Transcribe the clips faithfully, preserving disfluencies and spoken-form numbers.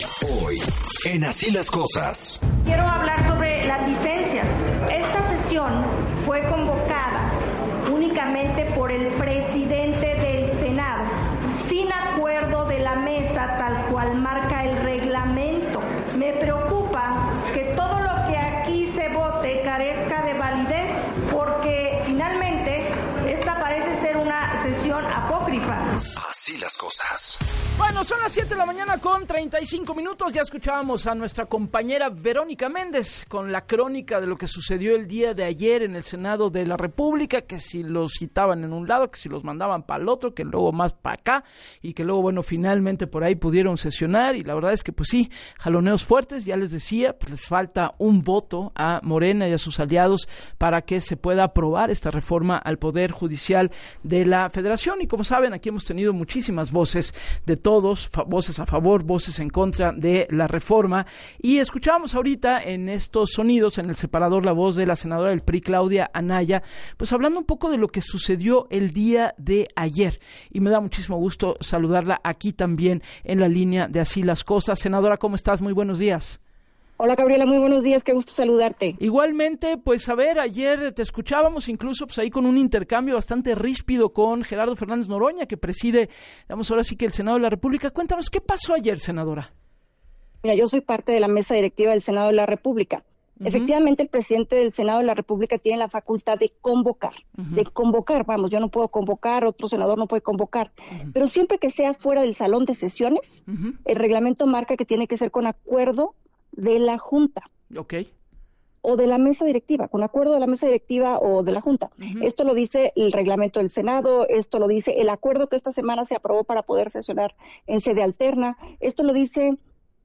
Hoy, en Así las Cosas. Quiero hablar sobre las licencias. Esta sesión fue convocada únicamente por el presidente del Senado, sin acuerdo de la mesa tal cual marca el reglamento. Me preocupa que todo lo que aquí se vote carezca de validez, porque finalmente esta parece ser una sesión apócrifa. Así las cosas. Bueno, son las siete de la mañana con treinta y cinco minutos. Ya escuchábamos a nuestra compañera Verónica Méndez con la crónica de lo que sucedió el día de ayer en el Senado de la República, que si los citaban en un lado, que si los mandaban para el otro, que luego más para acá, y que luego, bueno, finalmente por ahí pudieron sesionar. Y la verdad es que, pues sí, jaloneos fuertes, ya les decía, pues les falta un voto a Morena y a sus aliados para que se pueda aprobar esta reforma al Poder Judicial de la Federación. Y como saben, aquí hemos tenido muchísimas voces de todos, fa- voces a favor, voces en contra de la reforma, y escuchábamos ahorita en estos sonidos, en el separador, la voz de la senadora del P R I, Claudia Anaya, pues hablando un poco de lo que sucedió el día de ayer, y me da muchísimo gusto saludarla aquí también en la línea de Así las Cosas. Senadora, ¿cómo estás? Muy buenos días. Hola Gabriela, muy buenos días, qué gusto saludarte. Igualmente, pues a ver, ayer te escuchábamos incluso pues ahí con un intercambio bastante ríspido con Gerardo Fernández Noroña, que preside, digamos ahora sí que el Senado de la República. Cuéntanos, ¿qué pasó ayer, senadora? Mira, yo soy parte de la mesa directiva del Senado de la República. Uh-huh. Efectivamente, el presidente del Senado de la República tiene la facultad de convocar, uh-huh. de convocar, vamos, yo no puedo convocar, otro senador no puede convocar, uh-huh. pero siempre que sea fuera del salón de sesiones, uh-huh. el reglamento marca que tiene que ser con acuerdo de la Junta. Okay. O de la mesa directiva, con acuerdo de la mesa directiva o de la Junta. Uh-huh. Esto lo dice el reglamento del Senado, esto lo dice el acuerdo que esta semana se aprobó para poder sesionar en sede alterna, esto lo dice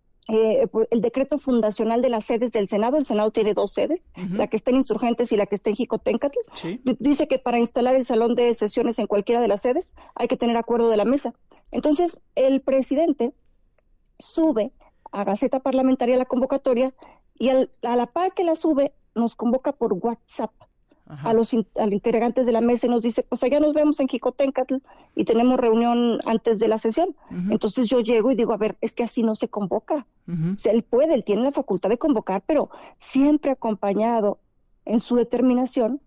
eh, el decreto fundacional de las sedes del Senado. El Senado tiene dos sedes, uh-huh. la que está en Insurgentes y la que está en Jicoténcatl. Sí. Dice que para instalar el salón de sesiones en cualquiera de las sedes hay que tener acuerdo de la mesa. Entonces, el presidente sube a Gaceta Parlamentaria la convocatoria y al, a la par que la sube nos convoca por WhatsApp Ajá. a los in, a los integrantes de la mesa y nos dice, pues allá nos vemos en Jicoténcatl y tenemos reunión antes de la sesión. Uh-huh. Entonces yo llego y digo, a ver, es que así no se convoca. Uh-huh. O sea, él puede, él tiene la facultad de convocar, pero siempre acompañado en su determinación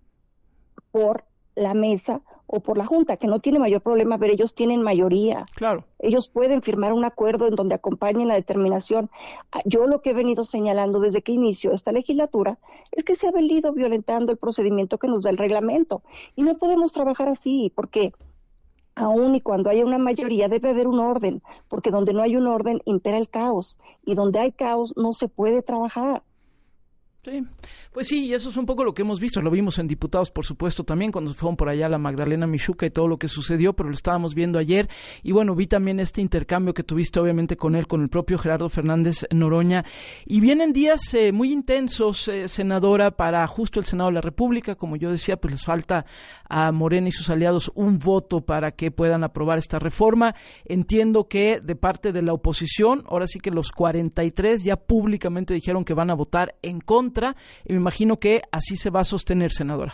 por la mesa o por la Junta, que no tiene mayor problema, pero ellos tienen mayoría. Claro. Ellos pueden firmar un acuerdo en donde acompañen la determinación. Yo lo que he venido señalando desde que inició esta legislatura es que se ha venido violentando el procedimiento que nos da el reglamento. Y no podemos trabajar así, porque aún y cuando haya una mayoría debe haber un orden, porque donde no hay un orden impera el caos, y donde hay caos no se puede trabajar. Sí, pues sí, y eso es un poco lo que hemos visto, lo vimos en diputados, por supuesto, también cuando fueron por allá la Magdalena Michuca y todo lo que sucedió, pero lo estábamos viendo ayer, y bueno, vi también este intercambio que tuviste obviamente con él, con el propio Gerardo Fernández Noroña, y vienen días eh, muy intensos, eh, senadora, para justo el Senado de la República. Como yo decía, pues les falta a Morena y sus aliados un voto para que puedan aprobar esta reforma. Entiendo que de parte de la oposición, ahora sí que los cuarenta y tres ya públicamente dijeron que van a votar en contra, y me imagino que así se va a sostener, senadora.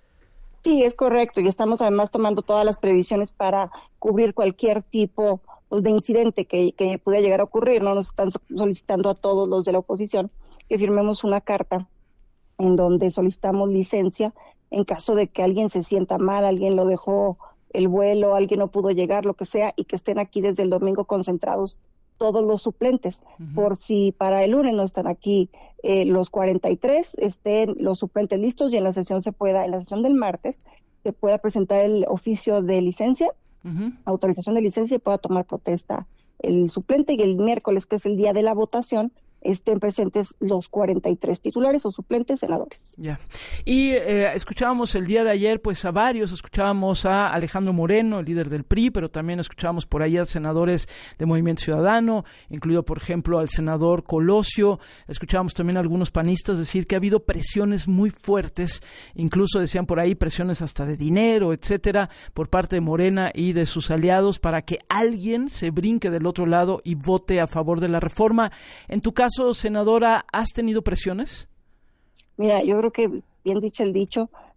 Sí, es correcto, y estamos además tomando todas las previsiones para cubrir cualquier tipo pues, de incidente que, que pudiera llegar a ocurrir. No nos están solicitando a todos los de la oposición que firmemos una carta en donde solicitamos licencia en caso de que alguien se sienta mal, alguien lo dejó el vuelo, alguien no pudo llegar, lo que sea, y que estén aquí desde el domingo concentrados todos los suplentes, uh-huh. por si para el lunes no están aquí eh, los cuarenta y tres, estén los suplentes listos y en la sesión se pueda, en la sesión del martes, se pueda presentar el oficio de licencia, uh-huh. autorización de licencia, y pueda tomar protesta el suplente, y el miércoles, que es el día de la votación, estén presentes los cuarenta y tres titulares o suplentes senadores. Ya. Y eh, escuchábamos el día de ayer pues a varios, escuchábamos a Alejandro Moreno, el líder del P R I, pero también escuchábamos por ahí a senadores de Movimiento Ciudadano, incluido por ejemplo al senador Colosio, escuchábamos también a algunos panistas decir que ha habido presiones muy fuertes, incluso decían por ahí presiones hasta de dinero, etcétera, por parte de Morena y de sus aliados para que alguien se brinque del otro lado y vote a favor de la reforma. En tu caso, senadora, ¿has tenido presiones? Mira, yo creo que, bien dicho el dicho,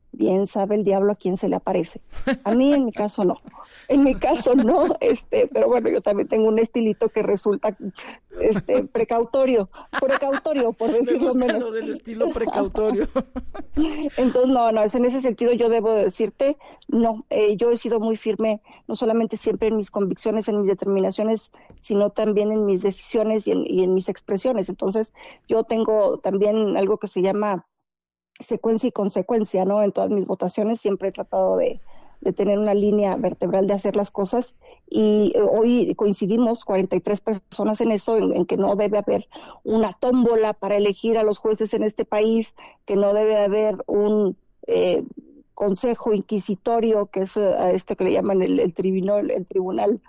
bien sabe el diablo a quién se le aparece. A mí en mi caso no, en mi caso no, este, pero bueno, yo también tengo un estilito que resulta este precautorio, precautorio por decirlo Me gusta menos. Lo del estilo precautorio. Entonces, no, no, es en ese sentido yo debo decirte, no, eh, yo he sido muy firme, no solamente siempre en mis convicciones, en mis determinaciones, sino también en mis decisiones y en, y en mis expresiones. Entonces, yo tengo también algo que se llama secuencia y consecuencia, ¿no? En todas mis votaciones siempre he tratado de, de tener una línea vertebral de hacer las cosas y eh, hoy coincidimos cuarenta y tres personas en eso, en, en que no debe haber una tómbola para elegir a los jueces en este país, que no debe haber un eh, consejo inquisitorio, que es eh, este que le llaman el, el tribunal, el tribunal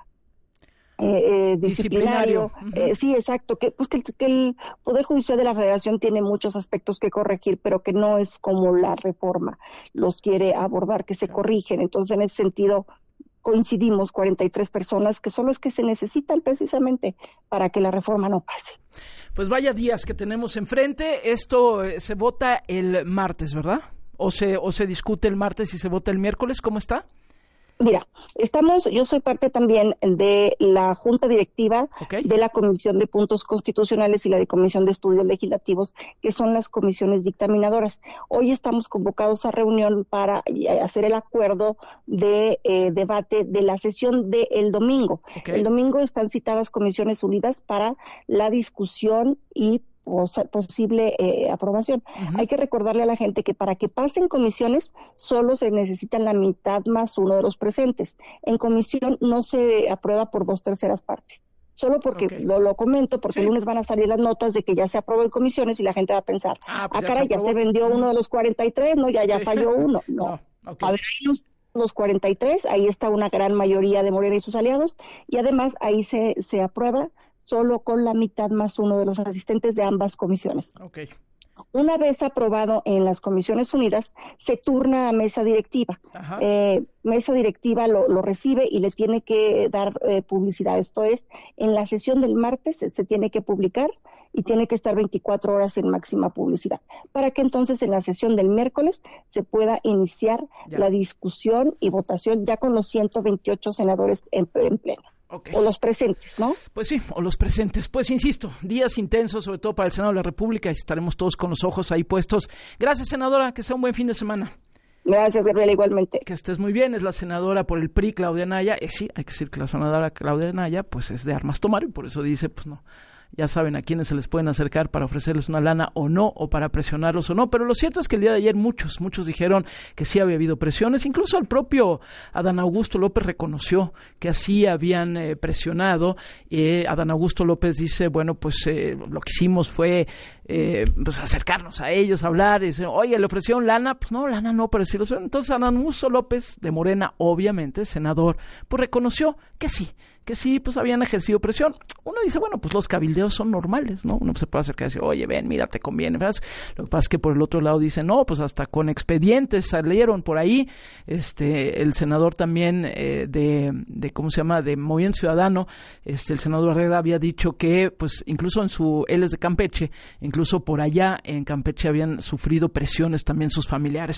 Eh, eh, disciplinario, disciplinario. Eh, sí, exacto, que pues que el, que el Poder Judicial de la Federación tiene muchos aspectos que corregir, pero que no es como la reforma los quiere abordar, que se corrigen. Entonces, en ese sentido, coincidimos cuarenta y tres personas, que son las que se necesitan precisamente para que la reforma no pase. Pues vaya días que tenemos enfrente. Esto eh, se vota el martes, ¿verdad? O se, o se discute el martes y se vota el miércoles, ¿cómo está? Mira, estamos, yo soy parte también de la Junta Directiva Okay. de la Comisión de Puntos Constitucionales y la de Comisión de Estudios Legislativos, que son las comisiones dictaminadoras. Hoy estamos convocados a reunión para hacer el acuerdo de eh, debate de la sesión del domingo. Okay. El domingo están citadas Comisiones Unidas para la discusión y posible eh, aprobación. Uh-huh. Hay que recordarle a la gente que para que pasen comisiones solo se necesitan la mitad más uno de los presentes. En comisión no se aprueba por dos terceras partes. Solo porque okay. lo, lo comento, porque sí. El lunes van a salir las notas de que ya se aprobó en comisiones y la gente va a pensar, ah, pues ah caray, ya se, ya se vendió uh-huh. uno de los cuarenta y tres, ¿no? Ya, ya sí. falló uno. No, no okay. A ver, ahí los, los cuarenta y tres, ahí está una gran mayoría de Morena y sus aliados, y además ahí se, se aprueba solo con la mitad más uno de los asistentes de ambas comisiones. Okay. Una vez aprobado en las Comisiones Unidas, se turna a mesa directiva. Eh, mesa directiva lo, lo recibe y le tiene que dar eh, publicidad. Esto es, en la sesión del martes se, se tiene que publicar y tiene que estar veinticuatro horas en máxima publicidad, para que entonces en la sesión del miércoles se pueda iniciar ya. la discusión y votación ya con los ciento veintiocho senadores en, en pleno. Okay. O los presentes, ¿no? Pues sí, o los presentes. Pues insisto, días intensos, sobre todo para el Senado de la República, y estaremos todos con los ojos ahí puestos. Gracias, senadora, que sea un buen fin de semana. Gracias, Gabriela, igualmente. Que estés muy bien. Es la senadora por el P R I, Claudia Anaya. Eh, sí, hay que decir que la senadora Claudia Anaya, pues es de armas tomar, y por eso dice, pues no, ya saben a quiénes se les pueden acercar para ofrecerles una lana o no, o para presionarlos o no, pero lo cierto es que el día de ayer muchos, muchos dijeron que sí había habido presiones, incluso el propio Adán Augusto López reconoció que así habían eh, presionado. eh, Adán Augusto López dice, bueno, pues eh, lo que hicimos fue eh, pues acercarnos a ellos, hablar, y dice, oye, ¿le ofrecieron lana? Pues no, lana no, pero sí lo ofrecieron. Entonces Adán Augusto López, de Morena, obviamente, senador, pues reconoció que sí, que sí, pues habían ejercido presión. Uno dice, bueno, pues los cabildeos son normales, ¿no? Uno se puede acercar y decir, oye, ven, mira, te conviene, ¿verdad? Lo que pasa es que por el otro lado dicen, no, pues hasta con expedientes salieron por ahí. Este, el senador también eh, de, de, ¿cómo se llama?, de Movimiento Ciudadano, este, el senador Herrera había dicho que, pues, incluso en su, él es de Campeche, incluso por allá en Campeche habían sufrido presiones también sus familiares.